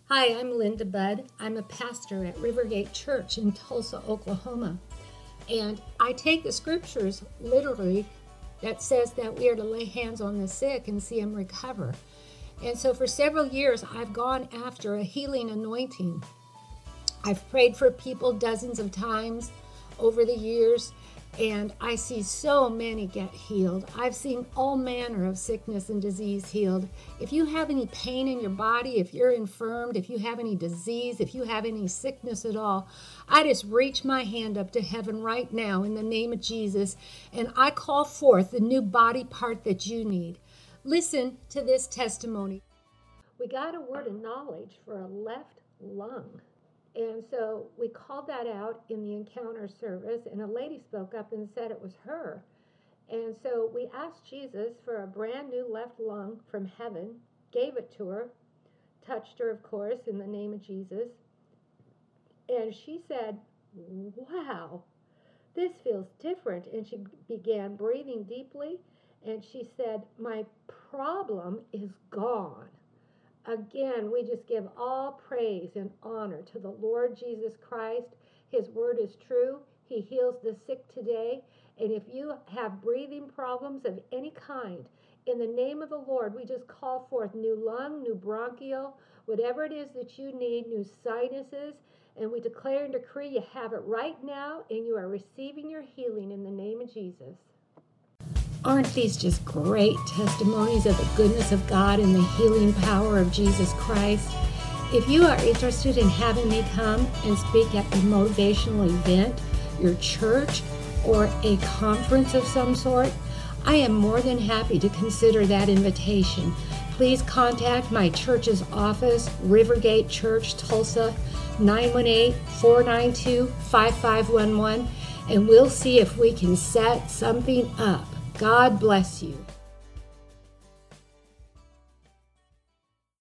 Hi, I'm Linda Budd. I'm a pastor at Rivergate Church in Tulsa, Oklahoma. And I take the scriptures literally that says that we are to lay hands on the sick and see them recover. And so for several years, I've gone after a healing anointing. I've prayed for people dozens of times over the years, and I see so many get healed. I've seen all manner of sickness and disease healed. If you have any pain in your body, if you're infirmed, if you have any disease, if you have any sickness at all, I just reach my hand up to heaven right now in the name of Jesus, and I call forth the new body part that you need. Listen to this testimony. We got a word of knowledge for a left lung. And so we called that out in the encounter service, and a lady spoke up and said it was her. And so we asked Jesus for a brand new left lung from heaven, gave it to her, touched her, of course, in the name of Jesus. And she said, wow, this feels different. And she began breathing deeply, and she said, my problem is gone. Again, we just give all praise and honor to the Lord Jesus Christ. His word is true. He heals the sick today. And if you have breathing problems of any kind, in the name of the Lord, we just call forth new lung, new bronchial, whatever it is that you need, new sinuses, and we declare and decree you have it right now, and you are receiving your healing in the name of Jesus. Aren't these just great testimonies of the goodness of God and the healing power of Jesus Christ? If you are interested in having me come and speak at a motivational event, your church, or a conference of some sort, I am more than happy to consider that invitation. Please contact my church's office, Rivergate Church, Tulsa, 918-492-5511, and we'll see if we can set something up. God bless you.